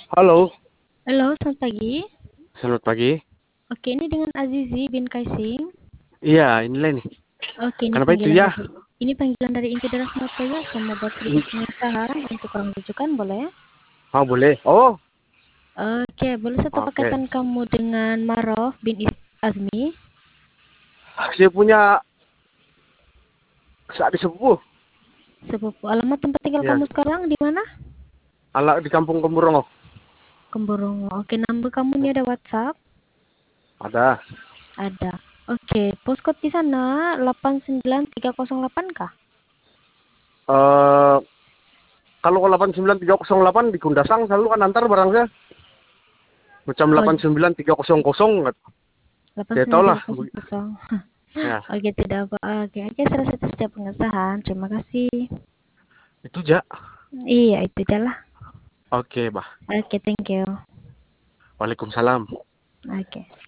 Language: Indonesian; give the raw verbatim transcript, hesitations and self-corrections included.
Halo, Halo, selamat pagi. selamat pagi. Oke, ini dengan Azizi bin Kaising. Iya, inilah nih. Oke, ini Kenapa itu panggilan ya? dari ini panggilan dari inti Deras Matoya. Saya mau buat sedikit pengesahan untuk orang rujukan, boleh? Oh, boleh. Oh, Oke, boleh saya oke. paketan kamu dengan Marof bin Is- Azmi, Saya punya saat sepupu. sepupu. Alamat tempat tinggal Ya, kamu sekarang di mana? ala di Kampung Kemburongo. Kemborongo. Oke, nomor kamu ini ada WhatsApp? Ada. Ada. Oke, postcode di sana delapan sembilan tiga nol delapan kah? Eh, kalau delapan sembilan tiga nol delapan di Gundasang selalu kan antar barang saya. Macam Oh, delapan sembilan tiga nol nol. Saya tahu lah. delapan sembilan tiga nol. Ya, Oke, tidak apa. Oke, oke, selesai setiap pengesahan. Terima kasih. itu ja. Iya, itu aja lah. Oke, bah. Oke, thank you. Waalaikumsalam. Oke.